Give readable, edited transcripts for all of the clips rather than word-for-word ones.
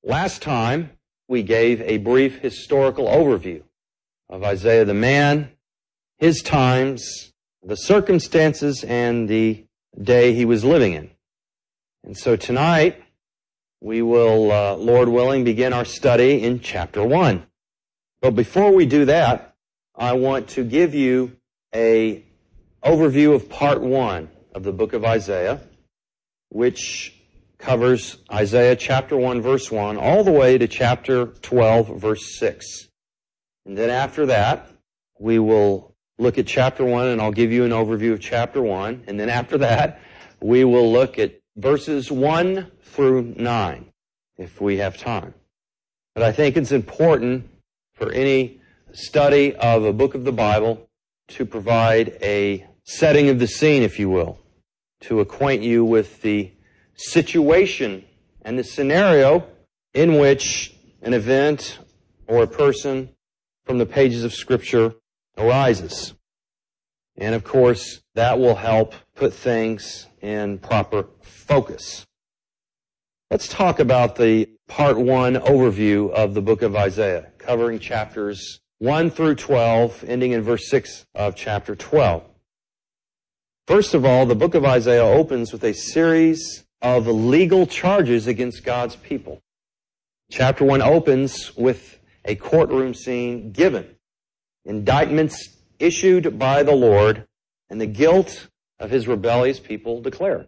Last time, we gave a brief historical overview of Isaiah the man, his times, the circumstances, and the day he was living in. And so tonight, we will, Lord willing, begin our study in chapter 1. But before we do that, I want to give you an overview of part 1 of the book of Isaiah, which covers Isaiah chapter 1, verse 1, all the way to chapter 12, verse 6. And then after that, we will look at chapter 1, and I'll give you an overview of chapter 1. And then after that, we will look at verses 1 through 9, if we have time. But I think it's important for any study of a book of the Bible to provide a setting of the scene, if you will, to acquaint you with the situation and the scenario in which an event or a person from the pages of Scripture arises. And of course, that will help put things in proper focus. Let's talk about the part 1 overview of the book of Isaiah, covering chapters 1 through 12, ending in verse 6 of chapter 12. First of all, the book of Isaiah opens with a series of legal charges against God's people. Chapter 1 opens with a courtroom scene given, indictments issued by the Lord, and the guilt of his rebellious people declared.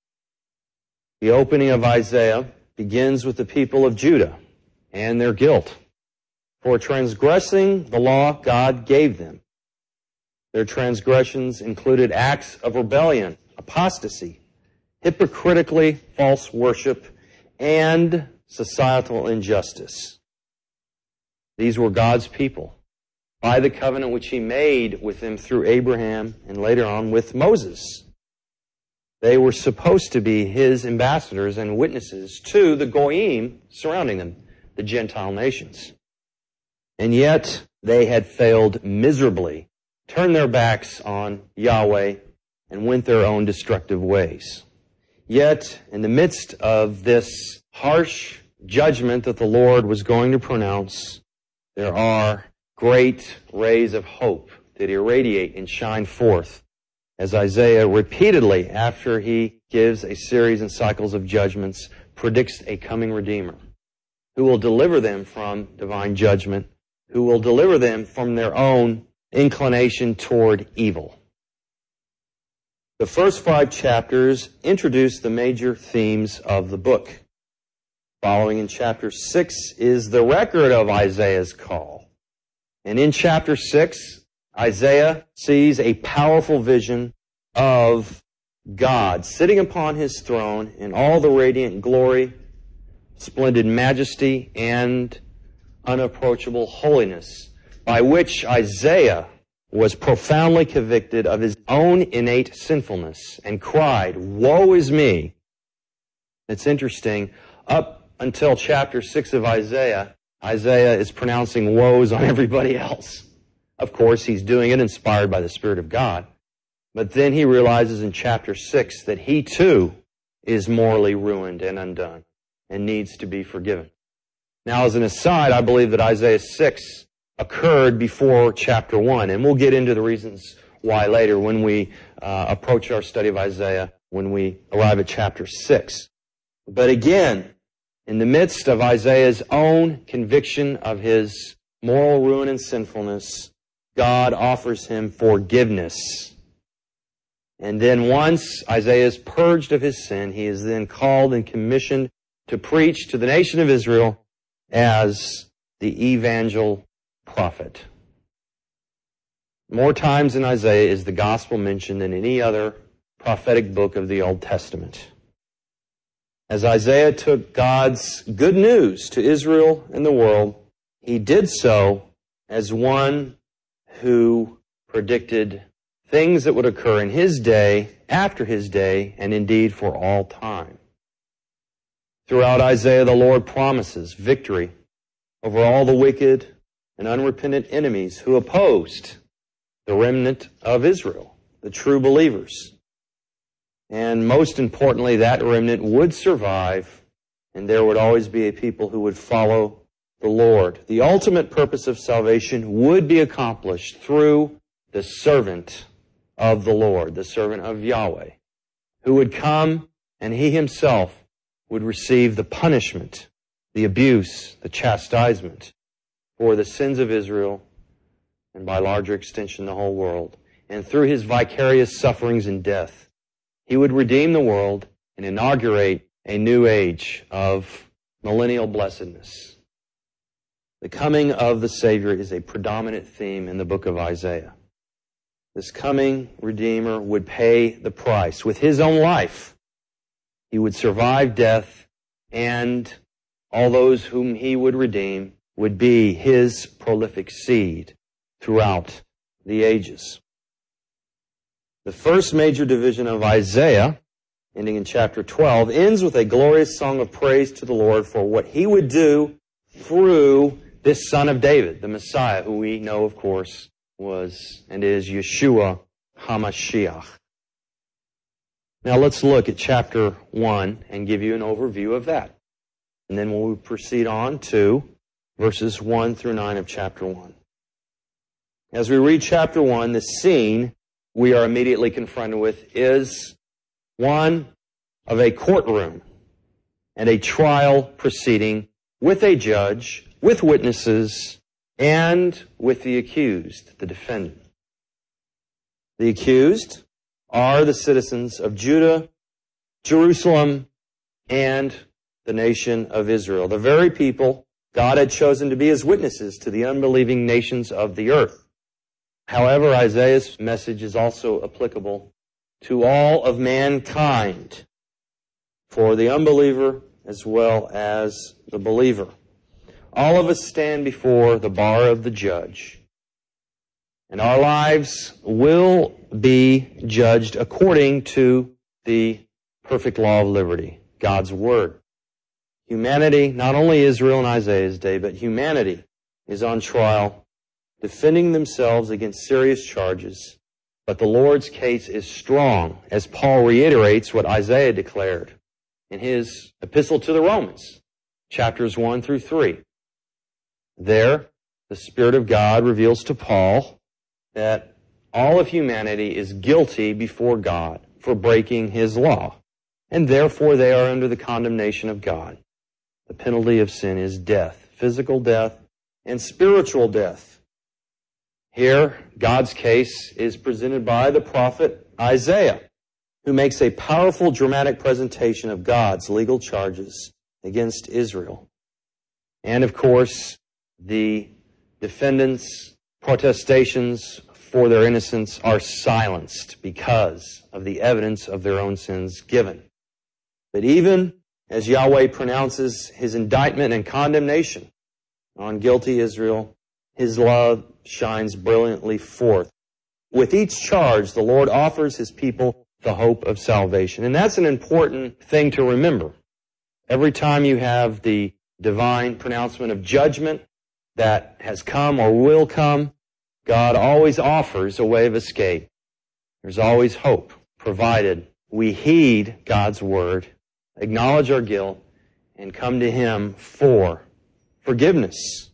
The opening of Isaiah begins with the people of Judah and their guilt for transgressing the law God gave them. Their transgressions included acts of rebellion, apostasy, hypocritically false worship, and societal injustice. These were God's people by the covenant which he made with them through Abraham and later on with Moses. They were supposed to be his ambassadors and witnesses to the Goyim surrounding them, the Gentile nations. And yet they had failed miserably, turned their backs on Yahweh, and went their own destructive ways. Yet, in the midst of this harsh judgment that the Lord was going to pronounce, there are great rays of hope that irradiate and shine forth as Isaiah repeatedly, after he gives a series and cycles of judgments, predicts a coming Redeemer who will deliver them from divine judgment, who will deliver them from their own inclination toward evil. The first 5 chapters introduce the major themes of the book. Following in chapter 6 is the record of Isaiah's call. And in chapter 6, Isaiah sees a powerful vision of God sitting upon his throne in all the radiant glory, splendid majesty, and unapproachable holiness, by which Isaiah was profoundly convicted of his own innate sinfulness and cried, "Woe is me." It's interesting, up until chapter 6 of Isaiah, Isaiah is pronouncing woes on everybody else. Of course, he's doing it inspired by the Spirit of God. But then he realizes in chapter 6 that he too is morally ruined and undone and needs to be forgiven. Now, as an aside, I believe that Isaiah 6 occurred before chapter 1, and we'll get into the reasons why later when we approach our study of Isaiah, when we arrive at chapter 6. But again, in the midst of Isaiah's own conviction of his moral ruin and sinfulness, God offers him forgiveness. And then once Isaiah is purged of his sin, he is then called and commissioned to preach to the nation of Israel as the evangel prophet. More times in Isaiah is the gospel mentioned than any other prophetic book of the Old Testament. As Isaiah took God's good news to Israel and the world, he did so as one who predicted things that would occur in his day, after his day, and indeed for all time. Throughout Isaiah, the Lord promises victory over all the wicked and unrepentant enemies who opposed the remnant of Israel, the true believers. And most importantly, that remnant would survive and there would always be a people who would follow the Lord. The ultimate purpose of salvation would be accomplished through the servant of the Lord, the servant of Yahweh, who would come and he himself would receive the punishment, the abuse, the chastisement for the sins of Israel and by larger extension the whole world. And through his vicarious sufferings and death, he would redeem the world and inaugurate a new age of millennial blessedness. The coming of the Savior is a predominant theme in the book of Isaiah. This coming Redeemer would pay the price with his own life. He would survive death, and all those whom he would redeem would be his prolific seed throughout the ages. The first major division of Isaiah, ending in chapter 12, ends with a glorious song of praise to the Lord for what he would do through this son of David, the Messiah, who we know, of course, was and is Yeshua HaMashiach. Now let's look at chapter 1 and give you an overview of that. And then we'll proceed on to verses 1 through 9 of chapter 1. As we read chapter 1, the scene we are immediately confronted with is one of a courtroom and a trial proceeding with a judge, with witnesses, and with the accused, the defendant. The accused are the citizens of Judah, Jerusalem, and the nation of Israel, the very people God had chosen to be his witnesses to the unbelieving nations of the earth. However, Isaiah's message is also applicable to all of mankind, for the unbeliever as well as the believer. All of us stand before the bar of the judge, and our lives will be judged according to the perfect law of liberty, God's Word. Humanity, not only Israel in Isaiah's day, but humanity is on trial, defending themselves against serious charges. But the Lord's case is strong, as Paul reiterates what Isaiah declared in his epistle to the Romans, chapters 1 through 3. There, the Spirit of God reveals to Paul that all of humanity is guilty before God for breaking his law, and therefore they are under the condemnation of God. The penalty of sin is death, physical death and spiritual death. Here, God's case is presented by the prophet Isaiah, who makes a powerful dramatic presentation of God's legal charges against Israel. And of course, the defendants' protestations for their innocence are silenced because of the evidence of their own sins given. But even as Yahweh pronounces his indictment and condemnation on guilty Israel, his love shines brilliantly forth. With each charge, the Lord offers his people the hope of salvation. And that's an important thing to remember. Every time you have the divine pronouncement of judgment that has come or will come, God always offers a way of escape. There's always hope, provided we heed God's word, acknowledge our guilt, and come to him for forgiveness.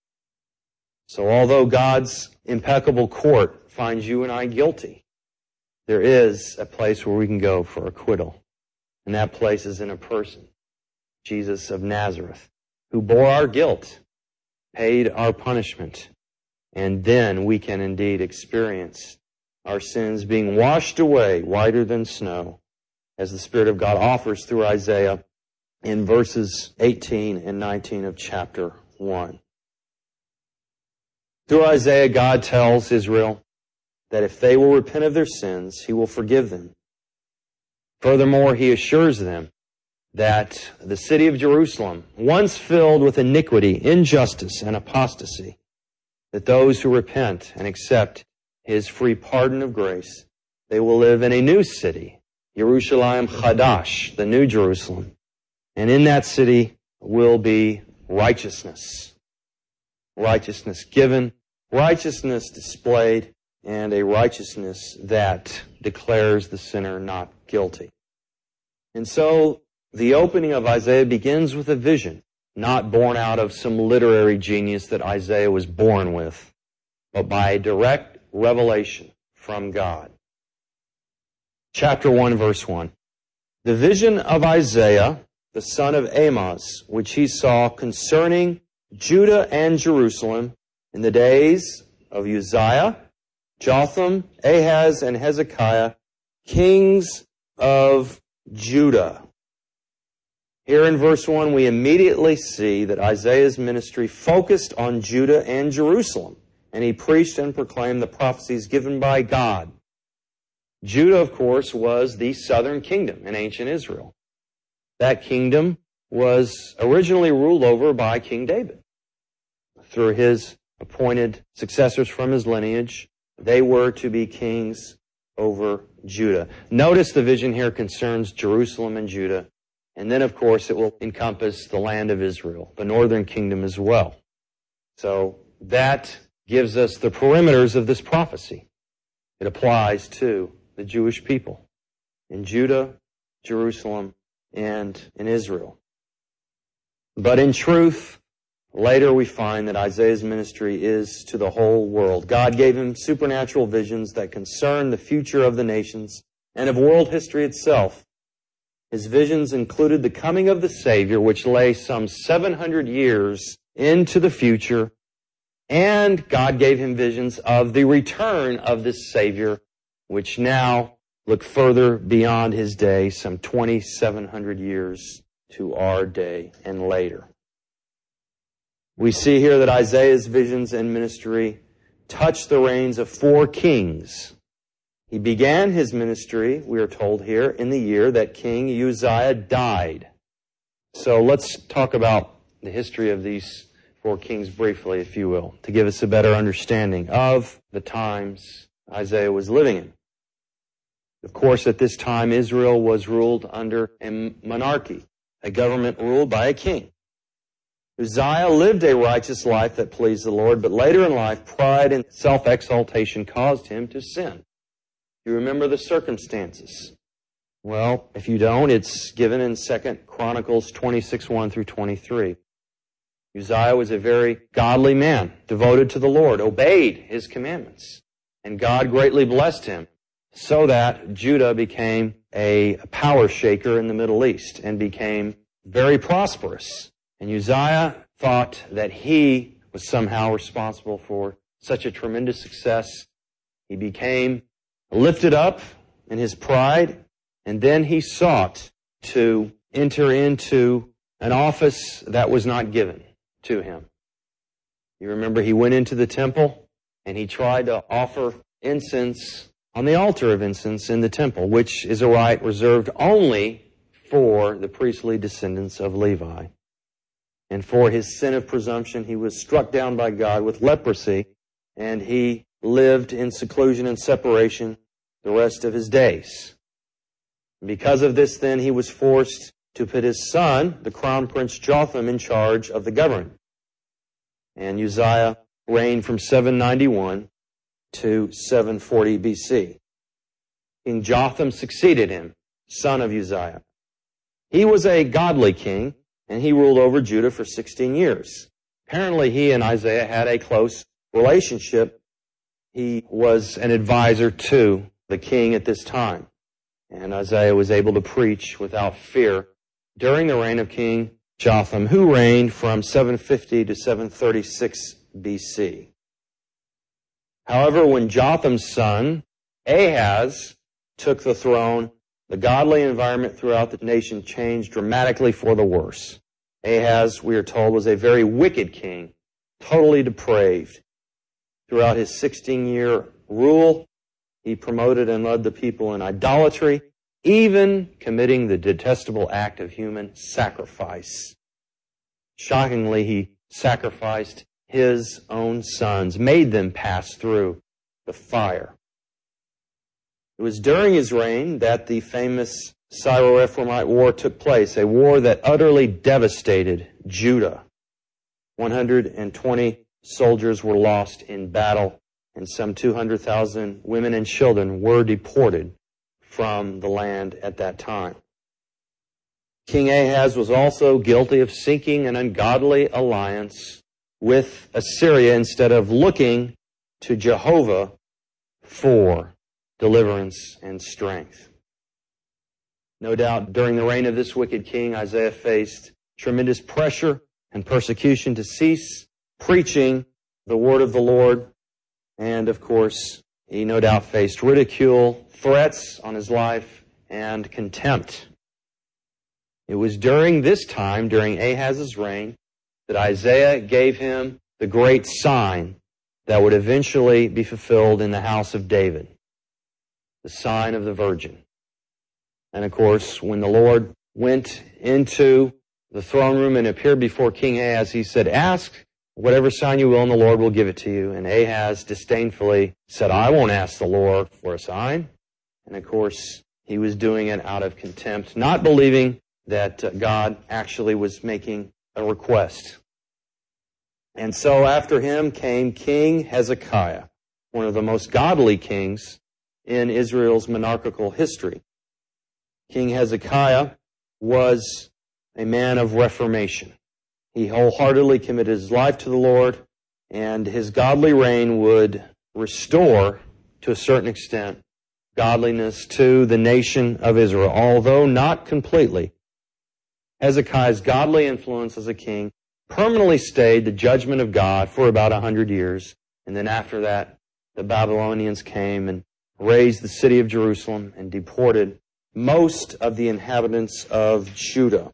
So although God's impeccable court finds you and I guilty, there is a place where we can go for acquittal. And that place is in a person, Jesus of Nazareth, who bore our guilt, paid our punishment, and then we can indeed experience our sins being washed away whiter than snow, as the Spirit of God offers through Isaiah in verses 18 and 19 of chapter 1. Through Isaiah, God tells Israel that if they will repent of their sins, he will forgive them. Furthermore, he assures them that the city of Jerusalem, once filled with iniquity, injustice, and apostasy, that those who repent and accept his free pardon of grace, they will live in a new city, Yerushalayim Chadash, the new Jerusalem. And in that city will be righteousness. Righteousness given, righteousness displayed, and a righteousness that declares the sinner not guilty. And so The opening of Isaiah begins with a vision, not born out of some literary genius that Isaiah was born with, but by a direct revelation from God. Chapter 1, verse 1. The vision of Isaiah, the son of Amoz, which he saw concerning Judah and Jerusalem in the days of Uzziah, Jotham, Ahaz, and Hezekiah, kings of Judah. Here in verse 1, we immediately see that Isaiah's ministry focused on Judah and Jerusalem, and he preached and proclaimed the prophecies given by God. Judah, of course, was the southern kingdom in ancient Israel. That kingdom was originally ruled over by King David. Through his appointed successors from his lineage, they were to be kings over Judah. Notice the vision here concerns Jerusalem and Judah, and then, of course, it will encompass the land of Israel, the northern kingdom as well. So that gives us the perimeters of this prophecy. It applies to the Jewish people in Judah, Jerusalem, and in Israel. But in truth, later we find that Isaiah's ministry is to the whole world. God gave him supernatural visions that concern the future of the nations and of world history itself. His visions included the coming of the Savior, which lay some 700 years into the future, and God gave him visions of the return of this Savior, which now look further beyond his day, some 2,700 years to our day and later. We see here that Isaiah's visions and ministry touched the reigns of 4 kings. He began his ministry, we are told here, in the year that King Uzziah died. So let's talk about the history of these 4 kings briefly, if you will, to give us a better understanding of the times Isaiah was living in. Of course, at this time, Israel was ruled under a monarchy, a government ruled by a king. Uzziah lived a righteous life that pleased the Lord, but later in life, pride and self-exaltation caused him to sin. You remember the circumstances? Well, if you don't, it's given in 2 Chronicles 26:1 through 23. Uzziah was a very godly man, devoted to the Lord, obeyed his commandments, and God greatly blessed him, so that Judah became a power shaker in the Middle East and became very prosperous. And Uzziah thought that he was somehow responsible for such a tremendous success. He became lifted up in his pride, and then he sought to enter into an office that was not given to him. You remember he went into the temple and he tried to offer incense on the altar of incense in the temple, which is a right reserved only for the priestly descendants of Levi. And for his sin of presumption, he was struck down by God with leprosy, and he lived in seclusion and separation the rest of his days. Because of this, then, he was forced to put his son, the crown prince Jotham, in charge of the government. And Uzziah reigned from 791 to 740 BC. King Jotham succeeded him, son of Uzziah. He was a godly king, and he ruled over Judah for 16 years. Apparently, he and Isaiah had a close relationship. He was an advisor to the king at this time. And Isaiah was able to preach without fear during the reign of King Jotham, who reigned from 750 to 736 BC. However, when Jotham's son, Ahaz, took the throne, the godly environment throughout the nation changed dramatically for the worse. Ahaz, we are told, was a very wicked king, totally depraved. Throughout his 16-year rule, he promoted and led the people in idolatry, even committing the detestable act of human sacrifice. Shockingly, he sacrificed his own sons, made them pass through the fire. It was during his reign that the famous Syro-Ephraimite War took place, a war that utterly devastated Judah. 120 soldiers were lost in battle, and some 200,000 women and children were deported from the land at that time. King Ahaz was also guilty of seeking an ungodly alliance with Assyria instead of looking to Jehovah for deliverance and strength. No doubt during the reign of this wicked king, Isaiah faced tremendous pressure and persecution to cease preaching the word of the Lord. And of course, he no doubt faced ridicule, threats on his life, and contempt. It was during this time, during Ahaz's reign, that Isaiah gave him the great sign that would eventually be fulfilled in the house of David, the sign of the virgin. And of course, when the Lord went into the throne room and appeared before King Ahaz, he said, "Ask whatever sign you will, and the Lord will give it to you." And Ahaz disdainfully said, "I won't ask the Lord for a sign." And of course, he was doing it out of contempt, not believing that God actually was making a request. And so after him came King Hezekiah, one of the most godly kings in Israel's monarchical history. King Hezekiah was a man of reformation. He wholeheartedly committed his life to the Lord, and his godly reign would restore, to a certain extent, godliness to the nation of Israel, although not completely. Hezekiah's godly influence as a king permanently stayed the judgment of God for about 100 years, and then after that, the Babylonians came and razed the city of Jerusalem and deported most of the inhabitants of Judah.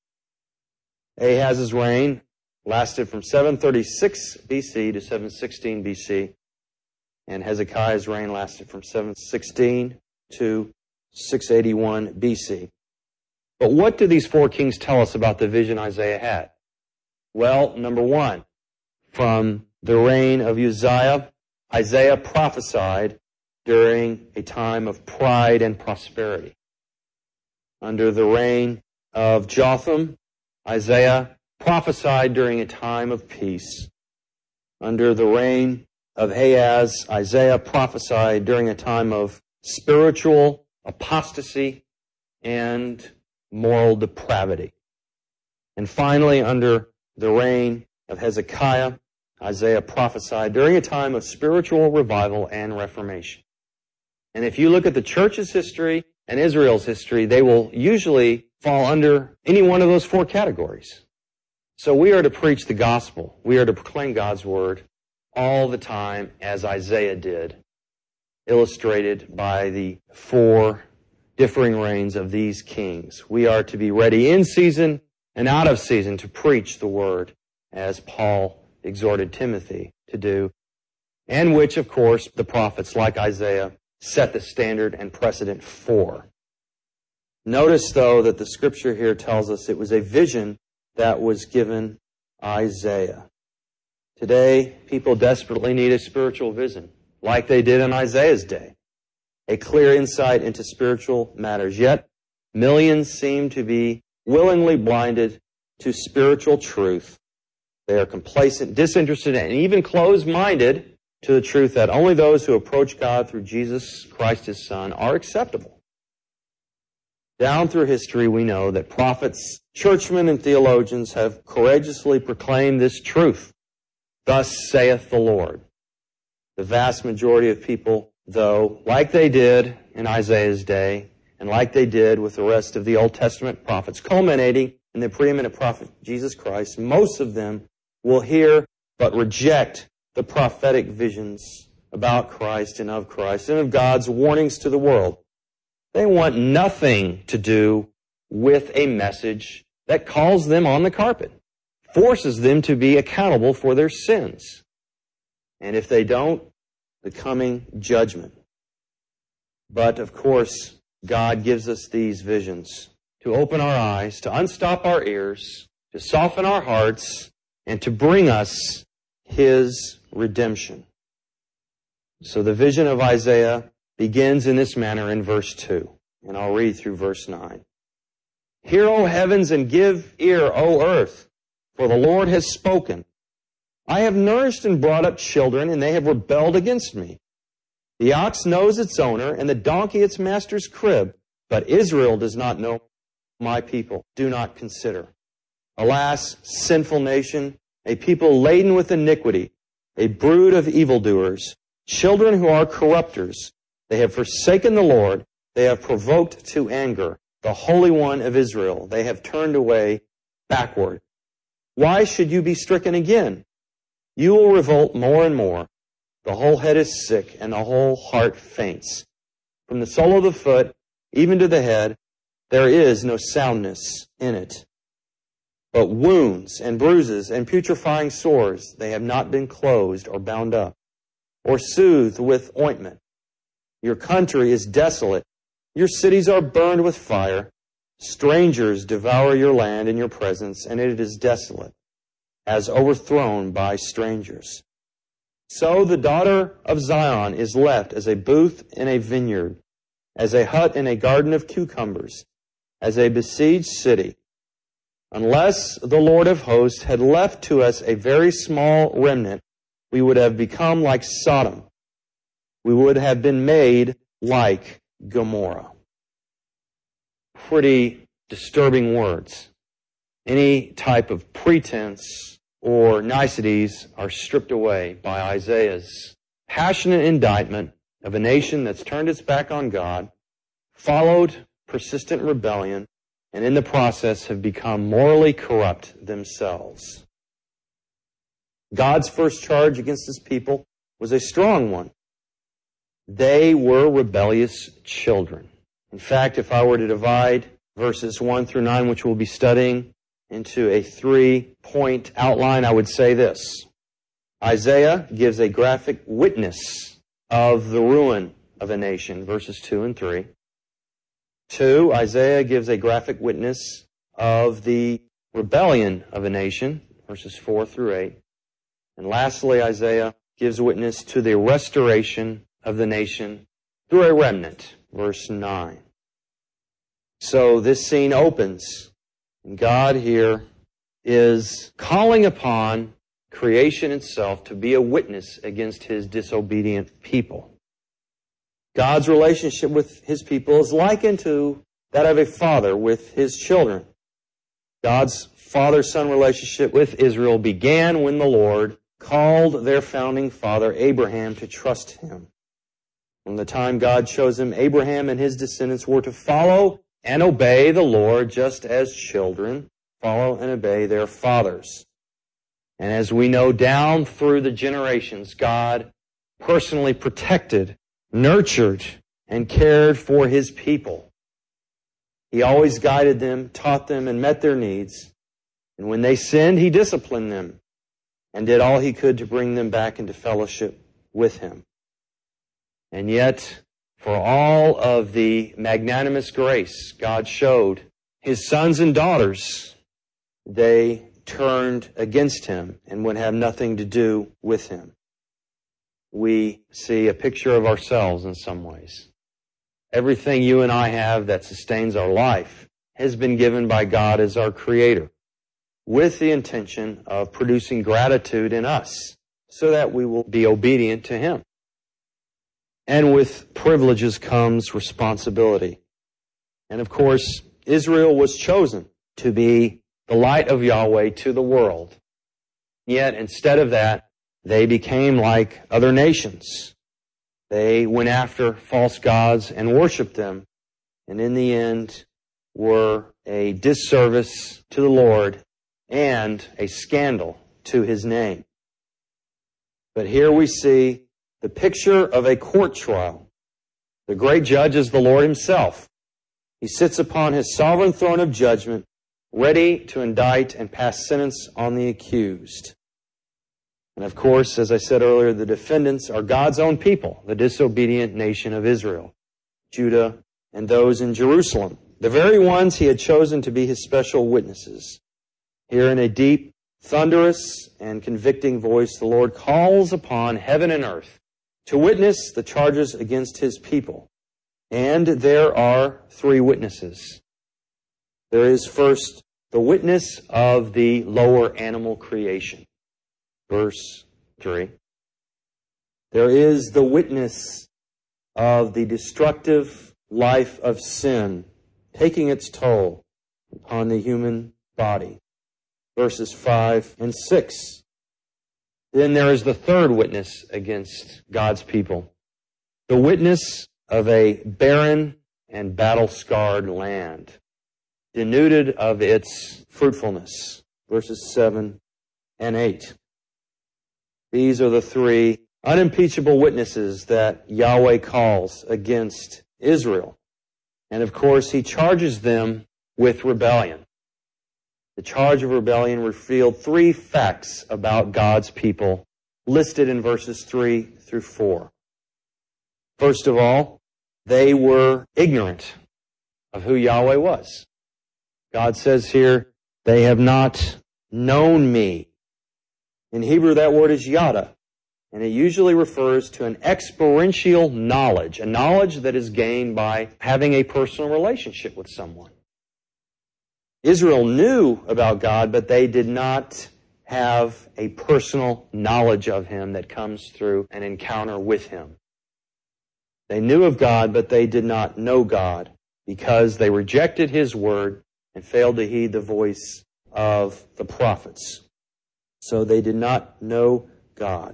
Ahaz's reign lasted from 736 BC to 716 BC, and Hezekiah's reign lasted from 716 to 681 BC. But what do these four kings tell us about the vision Isaiah had? Well, number one, from the reign of Uzziah, Isaiah prophesied during a time of pride and prosperity. Under the reign of Jotham, Isaiah prophesied during a time of peace. Under the reign of Ahaz, Isaiah prophesied during a time of spiritual apostasy and moral depravity. And finally, under the reign of Hezekiah, Isaiah prophesied during a time of spiritual revival and reformation. And if you look at the church's history and Israel's history, they will usually fall under any one of those four categories. So we are to preach the gospel. We are to proclaim God's word all the time, as Isaiah did, illustrated by the four differing reigns of these kings. We are to be ready in season and out of season to preach the word, as Paul exhorted Timothy to do, and which, of course, the prophets like Isaiah set the standard and precedent for. Notice, though, that the scripture here tells us it was a vision that was given Isaiah. Today, people desperately need a spiritual vision, like they did in Isaiah's day. A clear insight into spiritual matters. Yet, millions seem to be willingly blinded to spiritual truth. They are complacent, disinterested, and even closed-minded to the truth that only those who approach God through Jesus Christ, His Son, are acceptable. Down through history, we know that prophets, churchmen, and theologians have courageously proclaimed this truth. Thus saith the Lord. The vast majority of people, though, like they did in Isaiah's day, and like they did with the rest of the Old Testament prophets, culminating in the preeminent prophet Jesus Christ, most of them will hear but reject the prophetic visions about Christ and of God's warnings to the world. They want nothing to do with a message that calls them on the carpet, forces them to be accountable for their sins. And if they don't, the coming judgment. But, of course, God gives us these visions to open our eyes, to unstop our ears, to soften our hearts, and to bring us His redemption. So the vision of Isaiah begins in this manner in verse 2. And I'll read through verse 9. Hear, O heavens, and give ear, O earth, for the Lord has spoken. I have nourished and brought up children, and they have rebelled against me. The ox knows its owner, and the donkey its master's crib, but Israel does not know. my people do not consider. Alas, sinful nation, a people laden with iniquity, a brood of evildoers, children who are corrupters. They have forsaken the Lord. They have provoked to anger the Holy One of Israel. They have turned away backward. Why should you be stricken again? You will revolt more and more. The whole head is sick, and the whole heart faints. From the sole of the foot, even to the head, there is no soundness in it. But wounds and bruises and putrefying sores, they have not been closed or bound up, or soothed with ointment. Your country is desolate. Your cities are burned with fire. Strangers devour your land in your presence, and it is desolate, as overthrown by strangers. So the daughter of Zion is left as a booth in a vineyard, as a hut in a garden of cucumbers, as a besieged city. Unless the Lord of hosts had left to us a very small remnant, we would have become like Sodom. We would have been made like Gomorrah. Pretty disturbing words. Any type of pretense or niceties are stripped away by Isaiah's passionate indictment of a nation that's turned its back on God, followed persistent rebellion, and in the process have become morally corrupt themselves. God's first charge against His people was a strong one. They were rebellious children. In fact, if I were to divide verses 1 through 9, which we'll be studying, into a 3-point outline, I would say this. Isaiah gives a graphic witness of the ruin of a nation, verses 2 and 3. 2, Isaiah gives a graphic witness of the rebellion of a nation, verses 4 through 8. And lastly, Isaiah gives witness to the restoration of the nation through a remnant, verse 9. So this scene opens, and God here is calling upon creation itself to be a witness against His disobedient people. God's relationship with His people is likened to that of a father with his children. God's father-son relationship with Israel began when the Lord called their founding father Abraham to trust Him. From the time God chose him, Abraham and his descendants were to follow and obey the Lord just as children follow and obey their fathers. And as we know, down through the generations, God personally protected, nurtured, and cared for His people. He always guided them, taught them, and met their needs. And when they sinned, He disciplined them and did all He could to bring them back into fellowship with Him. And yet, for all of the magnanimous grace God showed His sons and daughters, they turned against Him and would have nothing to do with Him. We see a picture of ourselves in some ways. Everything you and I have that sustains our life has been given by God as our Creator, with the intention of producing gratitude in us so that we will be obedient to Him. And with privileges comes responsibility. And of course, Israel was chosen to be the light of Yahweh to the world. Yet instead of that, they became like other nations. They went after false gods and worshiped them, and in the end were a disservice to the Lord and a scandal to His name. But here we see the picture of a court trial. The great judge is the Lord Himself. He sits upon His sovereign throne of judgment, ready to indict and pass sentence on the accused. And of course, as I said earlier, the defendants are God's own people, the disobedient nation of Israel, Judah, and those in Jerusalem, the very ones He had chosen to be His special witnesses. Here in a deep, thunderous, and convicting voice, the Lord calls upon heaven and earth to witness the charges against His people. And there are 3 witnesses. There is first the witness of the lower animal creation. Verse 3. There is the witness of the destructive life of sin, taking its toll upon the human body. Verses 5 and 6. Then there is the third witness against God's people. The witness of a barren and battle-scarred land, denuded of its fruitfulness. Verses 7 and 8. These are the three unimpeachable witnesses that Yahweh calls against Israel. And of course, He charges them with rebellion. The charge of rebellion revealed three facts about God's people listed in verses 3 through 4. First of all, they were ignorant of who Yahweh was. God says here, they have not known me. In Hebrew, that word is yada, and it usually refers to an experiential knowledge, a knowledge that is gained by having a personal relationship with someone. Israel knew about God, but they did not have a personal knowledge of Him that comes through an encounter with Him. They knew of God, but they did not know God because they rejected His word and failed to heed the voice of the prophets. So they did not know God.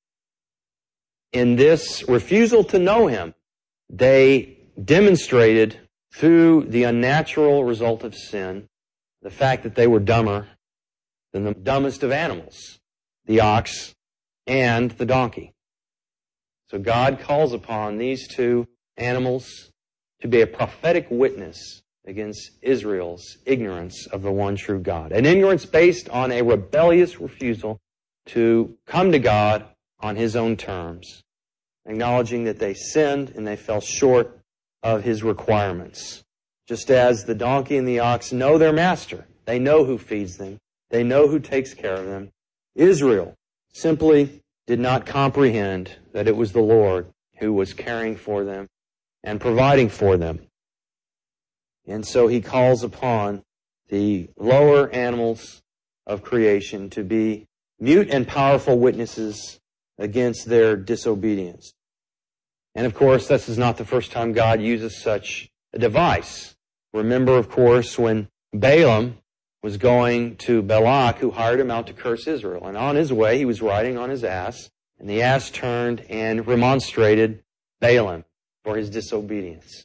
In this refusal to know Him, they demonstrated through the unnatural result of sin the fact that they were dumber than the dumbest of animals, the ox and the donkey. So God calls upon these two animals to be a prophetic witness against Israel's ignorance of the one true God. An ignorance based on a rebellious refusal to come to God on His own terms, acknowledging that they sinned and they fell short of His requirements. Just as the donkey and the ox know their master, they know who feeds them, they know who takes care of them. Israel simply did not comprehend that it was the Lord who was caring for them and providing for them. And so He calls upon the lower animals of creation to be mute and powerful witnesses against their disobedience. And of course, this is not the first time God uses such a device. Remember, of course, when Balaam was going to Balak, who hired him out to curse Israel. And on his way, he was riding on his ass, and the ass turned and remonstrated Balaam for his disobedience.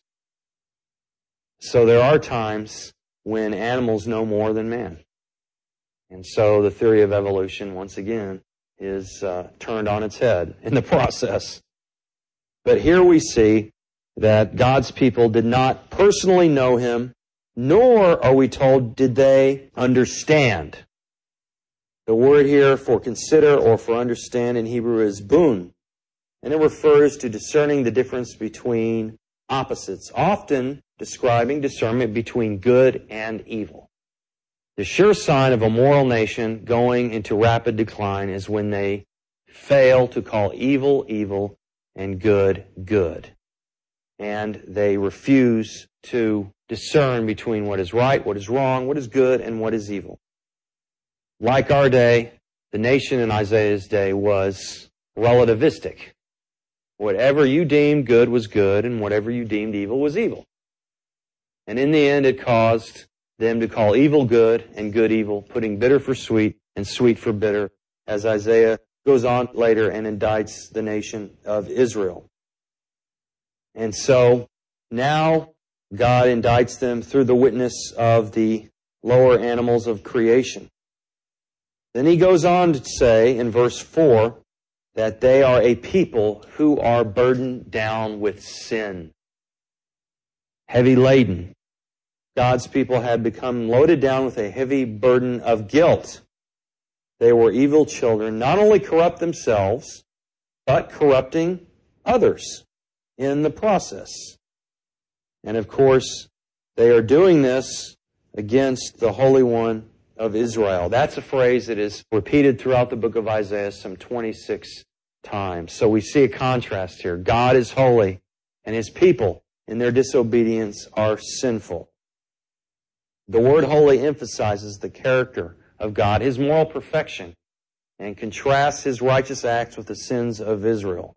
So there are times when animals know more than man. And so the theory of evolution, once again, is turned on its head in the process. But here we see that God's people did not personally know Him, nor are we told did they understand. The word here for consider or for understand in Hebrew is bun, and it refers to discerning the difference between opposites, often describing discernment between good and evil. The sure sign of a moral nation going into rapid decline is when they fail to call evil, evil, and good, good. And they refuse to discern between what is right, what is wrong, what is good, and what is evil. Like our day, the nation in Isaiah's day was relativistic. Whatever you deemed good was good, and whatever you deemed evil was evil. And in the end, it caused them to call evil good and good evil, putting bitter for sweet and sweet for bitter, as Isaiah goes on later and indicts the nation of Israel. And so now God indicts them through the witness of the lower animals of creation. Then He goes on to say in verse 4 that they are a people who are burdened down with sin, heavy laden. God's people had become loaded down with a heavy burden of guilt. They were evil children, not only corrupt themselves, but corrupting others in the process. And of course, they are doing this against the Holy One of Israel. That's a phrase that is repeated throughout the book of Isaiah some 26 times. So we see a contrast here. God is holy, and His people, in their disobedience, are sinful. The word holy emphasizes the character of God, His moral perfection, and contrasts His righteous acts with the sins of Israel.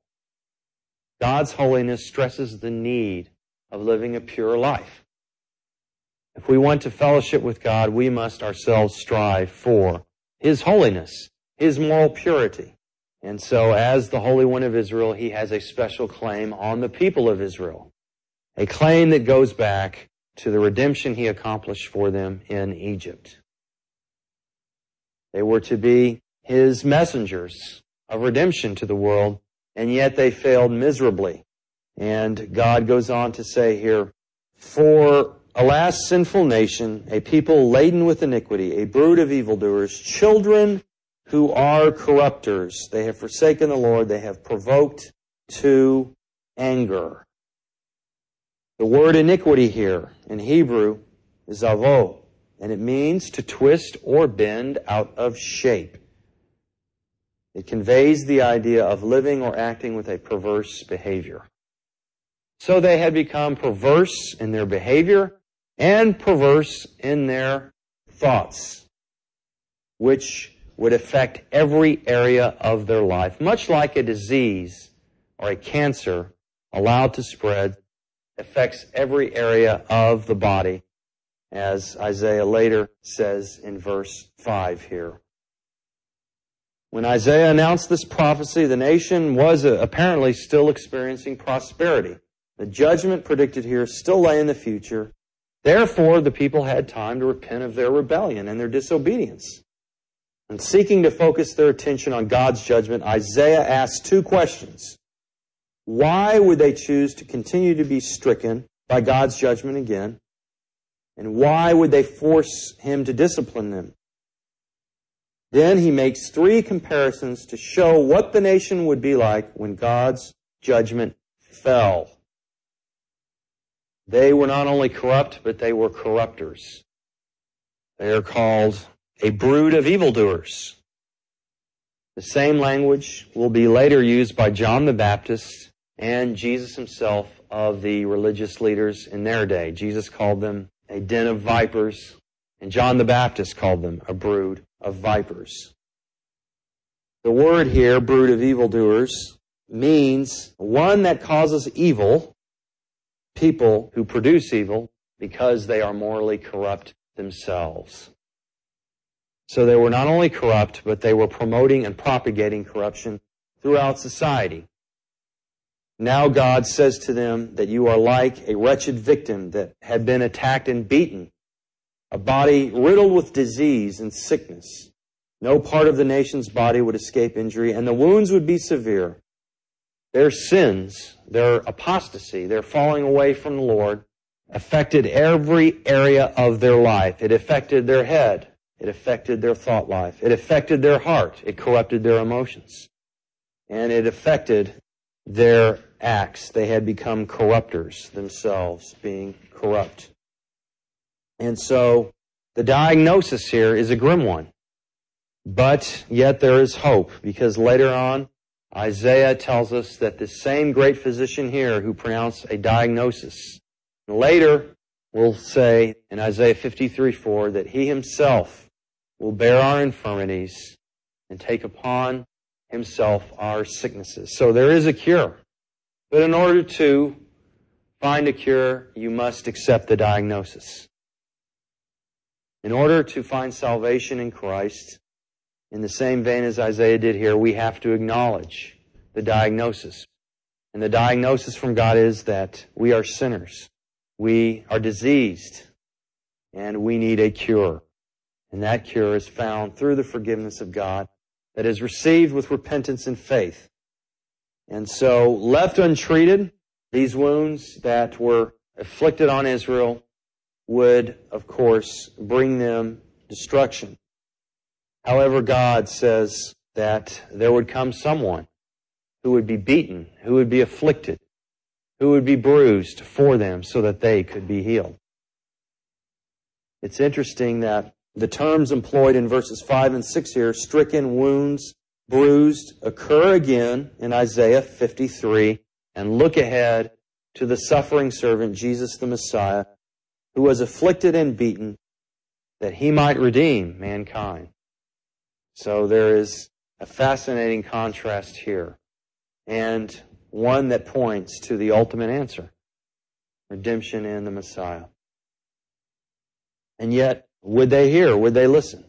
God's holiness stresses the need of living a pure life. If we want to fellowship with God, we must ourselves strive for His holiness, His moral purity. And so, as the Holy One of Israel, He has a special claim on the people of Israel. A claim that goes back to the redemption He accomplished for them in Egypt. They were to be His messengers of redemption to the world, and yet they failed miserably. And God goes on to say here, "For alas, sinful nation, a people laden with iniquity, a brood of evildoers, children who are corrupters. They have forsaken the Lord, they have provoked to anger." The word iniquity here in Hebrew is avo, and it means to twist or bend out of shape. It conveys the idea of living or acting with a perverse behavior. So they had become perverse in their behavior and perverse in their thoughts, which would affect every area of their life, much like a disease or a cancer allowed to spread affects every area of the body, as Isaiah later says in verse 5 here. When Isaiah announced this prophecy, the nation was apparently still experiencing prosperity. The judgment predicted here still lay in the future. Therefore, the people had time to repent of their rebellion and their disobedience. And seeking to focus their attention on God's judgment, Isaiah asks two questions. Why would they choose to continue to be stricken by God's judgment again? And why would they force Him to discipline them? Then he makes three comparisons to show what the nation would be like when God's judgment fell. They were not only corrupt, but they were corrupters. They are called a brood of evildoers. The same language will be later used by John the Baptist and Jesus himself of the religious leaders in their day. Jesus called them a den of vipers, and John the Baptist called them a brood of vipers. The word here, brood of evildoers, means one that causes evil, people who produce evil because they are morally corrupt themselves. So they were not only corrupt, but they were promoting and propagating corruption throughout society. Now God says to them that you are like a wretched victim that had been attacked and beaten, a body riddled with disease and sickness. No part of the nation's body would escape injury, and the wounds would be severe. Their sins, their apostasy, their falling away from the Lord, affected every area of their life. It affected their head. It affected their thought life. It affected their heart. It corrupted their emotions. And it affected their acts. They had become corrupters themselves, being corrupt. And so the diagnosis here is a grim one. But yet there is hope, because later on Isaiah tells us that the same great physician here who pronounced a diagnosis, later will say in Isaiah 53:4 that He Himself will bear our infirmities and take upon Himself our sicknesses. So there is a cure. But in order to find a cure, you must accept the diagnosis. In order to find salvation in Christ, in the same vein as Isaiah did here, we have to acknowledge the diagnosis. And the diagnosis from God is that we are sinners. We are diseased. And we need a cure. And that cure is found through the forgiveness of God that is received with repentance and faith. And so, left untreated, these wounds that were afflicted on Israel would, of course, bring them destruction. However, God says that there would come someone who would be beaten, who would be afflicted, who would be bruised for them so that they could be healed. It's interesting that the terms employed in verses 5 and 6 here, stricken, wounds, bruised, occur again in Isaiah 53 and look ahead to the suffering servant, Jesus the Messiah, who was afflicted and beaten that He might redeem mankind. So there is a fascinating contrast here, and one that points to the ultimate answer, redemption in the Messiah. And yet, would they hear? Would they listen?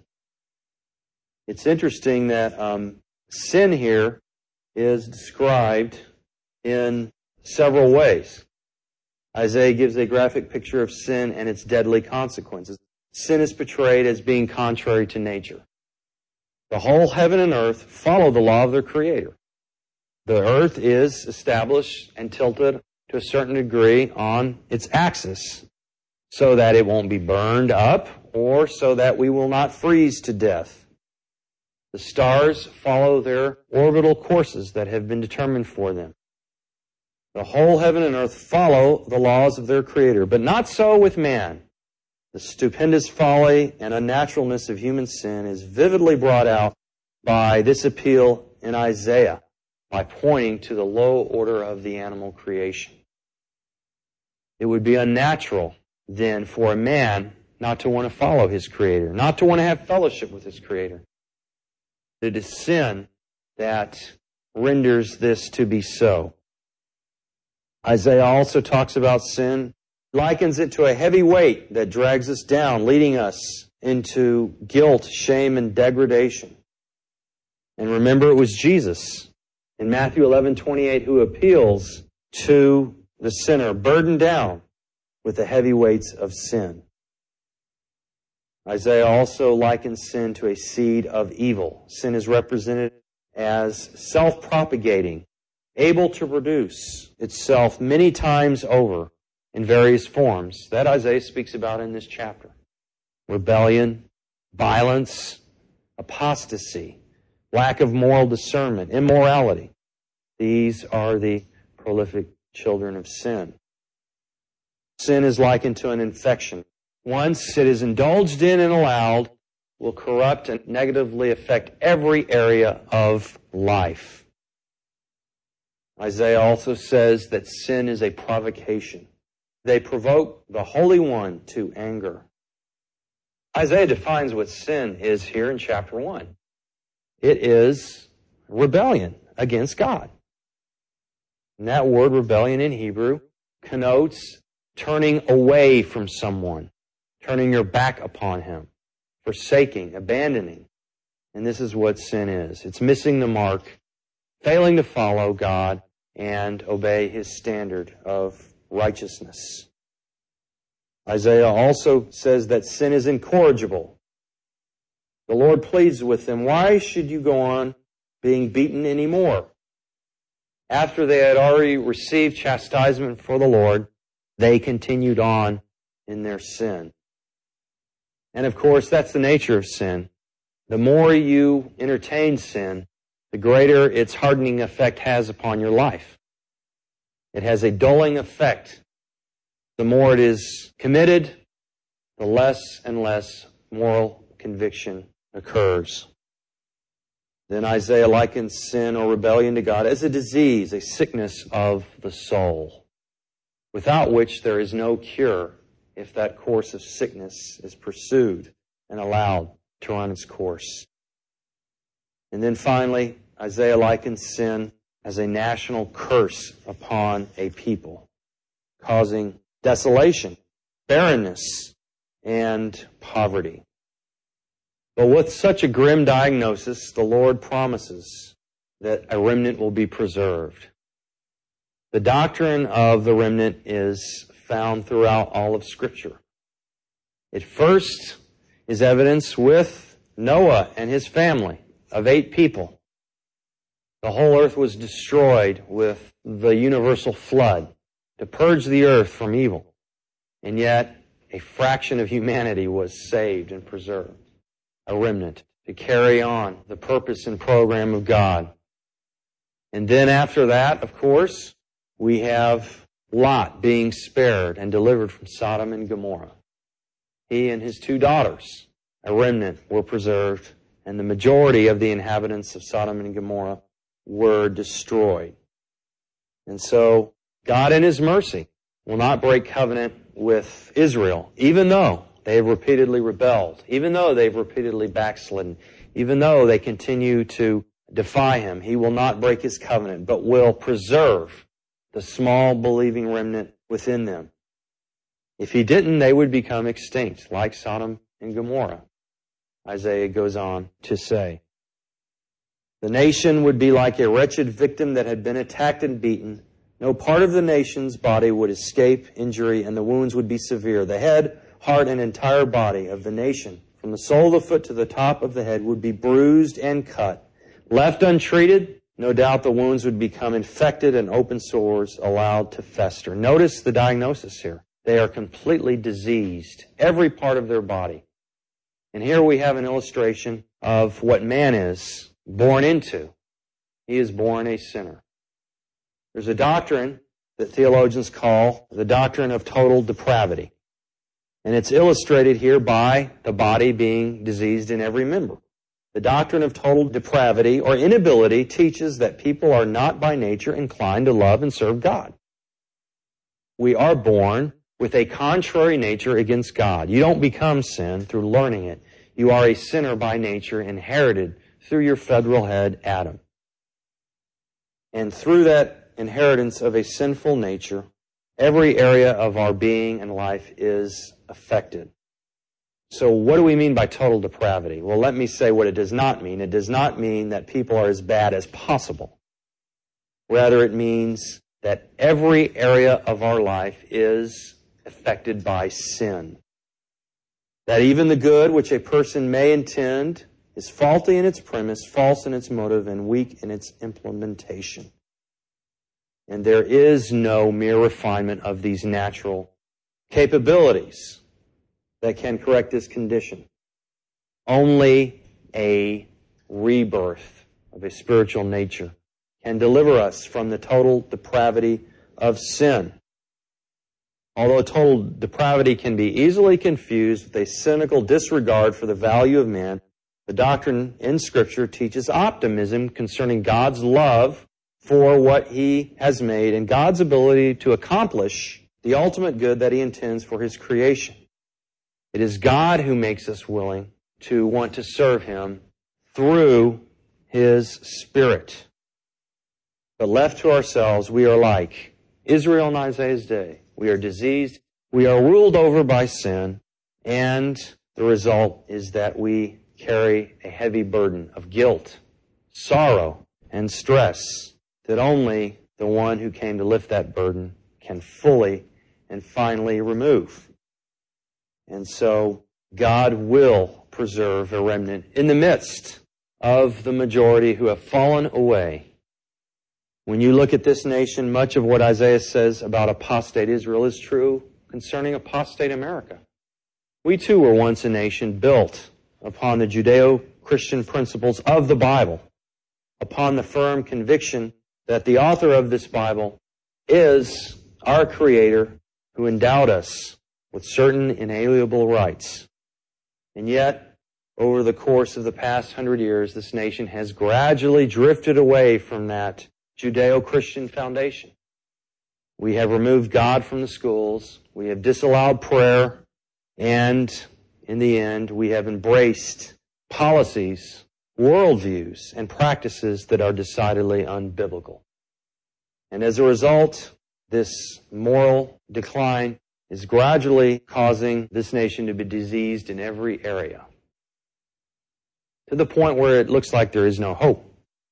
It's interesting that sin here is described in several ways. Isaiah gives a graphic picture of sin and its deadly consequences. Sin is portrayed as being contrary to nature. The whole heaven and earth follow the law of their Creator. The earth is established and tilted to a certain degree on its axis so that it won't be burned up or so that we will not freeze to death. The stars follow their orbital courses that have been determined for them. The whole heaven and earth follow the laws of their Creator, but not so with man. The stupendous folly and unnaturalness of human sin is vividly brought out by this appeal in Isaiah, by pointing to the low order of the animal creation. It would be unnatural, then, for a man not to want to follow his Creator, not to want to have fellowship with his Creator. It is sin that renders this to be so. Isaiah also talks about sin, likens it to a heavy weight that drags us down, leading us into guilt, shame, and degradation. And remember, it was Jesus in Matthew 11:28 who appeals to the sinner burdened down with the heavy weights of sin. Isaiah also likens sin to a seed of evil. Sin is represented as self-propagating, able to produce itself many times over in various forms. That Isaiah speaks about in this chapter. Rebellion, violence, apostasy, lack of moral discernment, immorality. These are the prolific children of sin. Sin is likened to an infection. Once it is indulged in and allowed, will corrupt and negatively affect every area of life. Isaiah also says that sin is a provocation. They provoke the Holy One to anger. Isaiah defines what sin is here in chapter 1. It is rebellion against God. And that word rebellion in Hebrew connotes turning away from someone, turning your back upon him, forsaking, abandoning. And this is what sin is. It's missing the mark, failing to follow God and obey His standard of righteousness. Isaiah also says that sin is incorrigible. The Lord pleads with them, why should you go on being beaten anymore? After they had already received chastisement for the Lord, they continued on in their sin. And of course, that's the nature of sin. The more you entertain sin, the greater its hardening effect has upon your life. It has a dulling effect. The more it is committed, the less and less moral conviction occurs. Then Isaiah likens sin or rebellion to God as a disease, a sickness of the soul, without which there is no cure if that course of sickness is pursued and allowed to run its course. And then finally, Isaiah likens sin as a national curse upon a people, causing desolation, barrenness, and poverty. But with such a grim diagnosis, the Lord promises that a remnant will be preserved. The doctrine of the remnant is found throughout all of Scripture. It first is evidenced with Noah and his family of 8 people. The whole earth was destroyed with the universal flood to purge the earth from evil. And yet, a fraction of humanity was saved and preserved. A remnant to carry on the purpose and program of God. And then after that, of course, we have Lot being spared and delivered from Sodom and Gomorrah. He and his 2 daughters, a remnant, were preserved, and the majority of the inhabitants of Sodom and Gomorrah were destroyed. And so, God in His mercy will not break covenant with Israel, even though they have repeatedly rebelled, even though they've repeatedly backslidden, even though they continue to defy Him. He will not break His covenant, but will preserve the small believing remnant within them. If he didn't, they would become extinct, like Sodom and Gomorrah, Isaiah goes on to say. The nation would be like a wretched victim that had been attacked and beaten. No part of the nation's body would escape injury, and the wounds would be severe. The head, heart, and entire body of the nation, from the sole of the foot to the top of the head, would be bruised and cut. Left untreated, no doubt the wounds would become infected and open sores allowed to fester. Notice the diagnosis here. They are completely diseased, every part of their body. And here we have an illustration of what man is born into. He is born a sinner. There's a doctrine that theologians call the doctrine of total depravity. And it's illustrated here by the body being diseased in every member. The doctrine of total depravity or inability teaches that people are not by nature inclined to love and serve God. We are born with a contrary nature against God. You don't become sin through learning it. You are a sinner by nature, inherited through your federal head, Adam. And through that inheritance of a sinful nature, every area of our being and life is affected. So what do we mean by total depravity? Well, let me say what it does not mean. It does not mean that people are as bad as possible. Rather, it means that every area of our life is affected by sin. That even the good which a person may intend is faulty in its premise, false in its motive, and weak in its implementation. And there is no mere refinement of these natural capabilities that can correct this condition. Only a rebirth of a spiritual nature can deliver us from the total depravity of sin. Although total depravity can be easily confused with a cynical disregard for the value of man, the doctrine in Scripture teaches optimism concerning God's love for what He has made and God's ability to accomplish the ultimate good that He intends for His creation. It is God who makes us willing to want to serve Him through His Spirit. But left to ourselves, we are like Israel in Isaiah's day. We are diseased, we are ruled over by sin, and the result is that we carry a heavy burden of guilt, sorrow, and stress that only the one who came to lift that burden can fully and finally remove. And so God will preserve a remnant in the midst of the majority who have fallen away. When you look at this nation, much of what Isaiah says about apostate Israel is true concerning apostate America. We too were once a nation built upon the Judeo-Christian principles of the Bible, upon the firm conviction that the author of this Bible is our Creator who endowed us with certain inalienable rights. And yet, over the course of the past 100 years, this nation has gradually drifted away from that Judeo-Christian foundation. We have removed God from the schools, we have disallowed prayer, and in the end, we have embraced policies, worldviews, and practices that are decidedly unbiblical. And as a result, this moral decline is gradually causing this nation to be diseased in every area, to the point where it looks like there is no hope.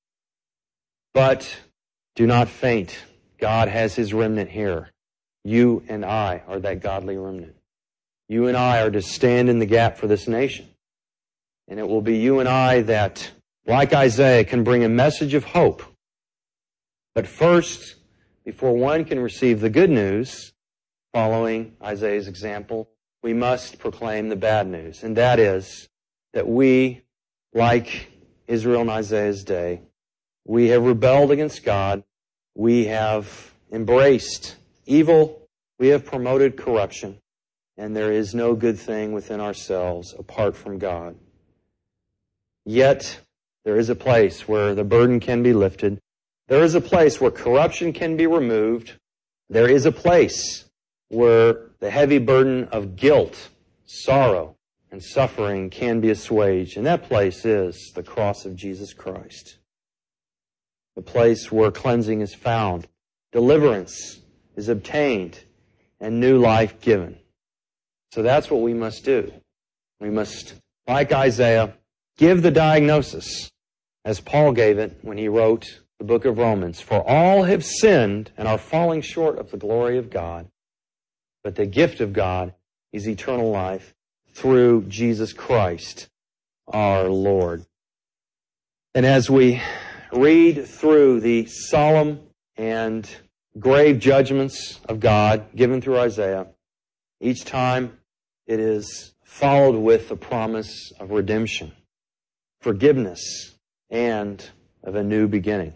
But do not faint. God has His remnant here. You and I are that godly remnant. You and I are to stand in the gap for this nation. And it will be you and I that, like Isaiah, can bring a message of hope. But first, before one can receive the good news, following Isaiah's example, we must proclaim the bad news. And that is that we, like Israel in Isaiah's day, we have rebelled against God. We have embraced evil. We have promoted corruption. And there is no good thing within ourselves apart from God. Yet, there is a place where the burden can be lifted. There is a place where corruption can be removed. There is a place where the heavy burden of guilt, sorrow, and suffering can be assuaged. And that place is the cross of Jesus Christ. The place where cleansing is found, deliverance is obtained, and new life given. So that's what we must do. We must, like Isaiah, give the diagnosis as Paul gave it when he wrote the book of Romans. For all have sinned and are falling short of the glory of God, but the gift of God is eternal life through Jesus Christ, our Lord. And as we read through the solemn and grave judgments of God given through Isaiah, each time it is followed with the promise of redemption, forgiveness, and of a new beginning.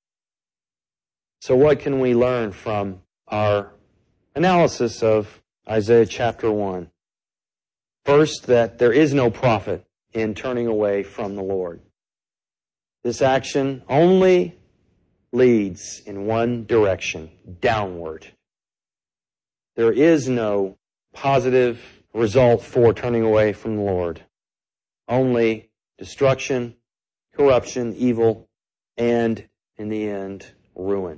So what can we learn from our analysis of Isaiah chapter 1? First, that there is no profit in turning away from the Lord. This action only leads in one direction, downward. There is no positive result for turning away from the Lord. Only destruction, corruption, evil, and, in the end, ruin.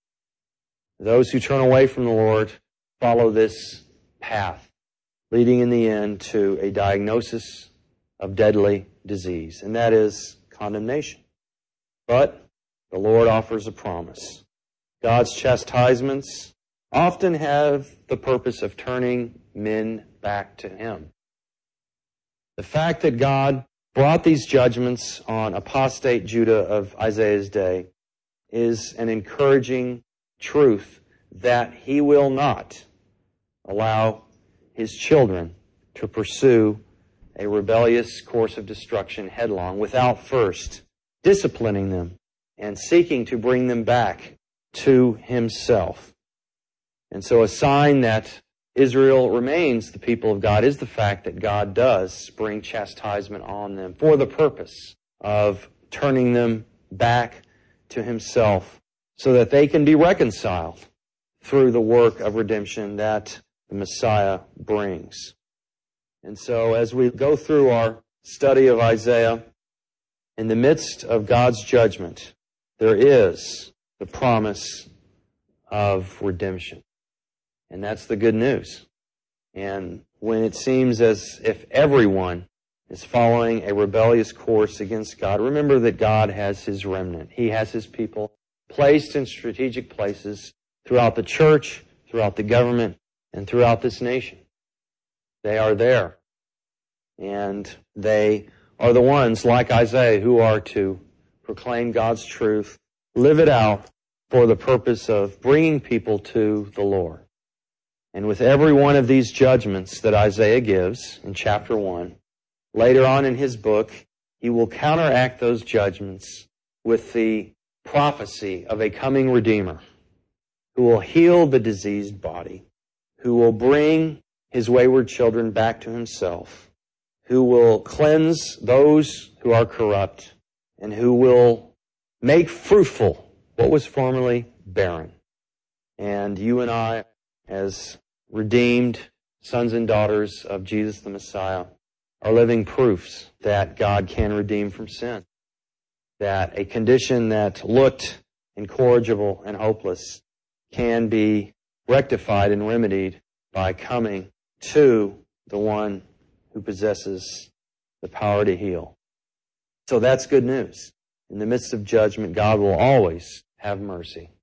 Those who turn away from the Lord follow this path, leading in the end to a diagnosis of deadly disease, and that is condemnation. But the Lord offers a promise. God's chastisements often have the purpose of turning men back to Him. The fact that God brought these judgments on apostate Judah of Isaiah's day is an encouraging truth that He will not allow His children to pursue a rebellious course of destruction headlong without first disciplining them and seeking to bring them back to Himself. And so a sign that Israel remains the people of God is the fact that God does bring chastisement on them for the purpose of turning them back to Himself so that they can be reconciled through the work of redemption that the Messiah brings. And so as we go through our study of Isaiah, in the midst of God's judgment, there is the promise of redemption. And that's the good news. And when it seems as if everyone is following a rebellious course against God, remember that God has His remnant. He has His people placed in strategic places throughout the church, throughout the government, and throughout this nation. They are there. And they are the ones, like Isaiah, who are to proclaim God's truth, live it out for the purpose of bringing people to the Lord. And with every one of these judgments that Isaiah gives in chapter 1, later on in his book, he will counteract those judgments with the prophecy of a coming Redeemer who will heal the diseased body, who will bring His wayward children back to Himself, who will cleanse those who are corrupt, and who will make fruitful what was formerly barren. And you and I, as redeemed sons and daughters of Jesus the Messiah, are living proofs that God can redeem from sin. That a condition that looked incorrigible and hopeless can be rectified and remedied by coming to the one who possesses the power to heal. So that's good news. In the midst of judgment, God will always have mercy.